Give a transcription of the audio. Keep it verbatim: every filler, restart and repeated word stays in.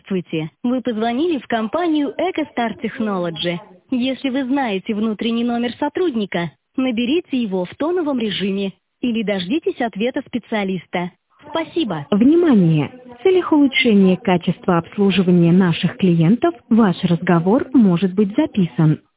Здравствуйте! Вы позвонили в компанию EcoStar Technology. Если вы знаете внутренний номер сотрудника, наберите его в тоновом режиме или дождитесь ответа специалиста. Спасибо! Внимание! В целях улучшения качества обслуживания наших клиентов ваш разговор может быть записан.